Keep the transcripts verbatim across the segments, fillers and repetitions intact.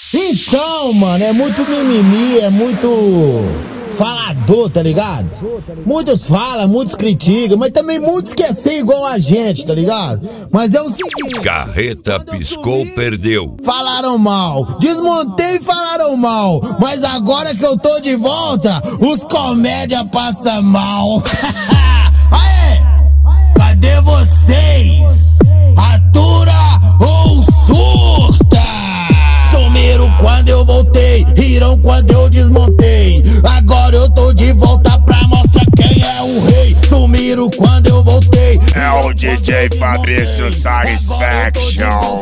Então, mano, é muito mimimi, é muito falador, tá ligado? Muitos falam, muitos criticam, mas também muitos querem ser igual a gente, tá ligado? Mas é o seguinte: Carreta piscou, perdeu. Falaram mal, desmontei e falaram mal, mas agora que eu tô de volta, os comédia passam mal. Aê! Cadê vocês? Atura ou surta? Sumiram quando eu voltei, riram quando eu desmontei. Agora eu tô de volta pra mostrar quem é o rei. Sumiram quando eu voltei. É o D J Fabrício Satisfaction.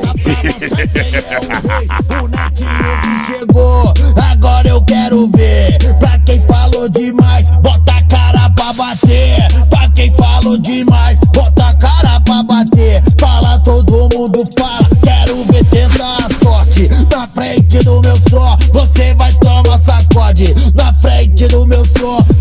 O netinho que chegou, agora eu quero ver. Pra quem falou demais, bota a cara pra bater. Pra quem falou demais, bota a cara pra bater. Fala, todo mundo fala, quero ver tentar a sorte. Na frente do meu som, você vai tomar sacode. Na frente do meu som,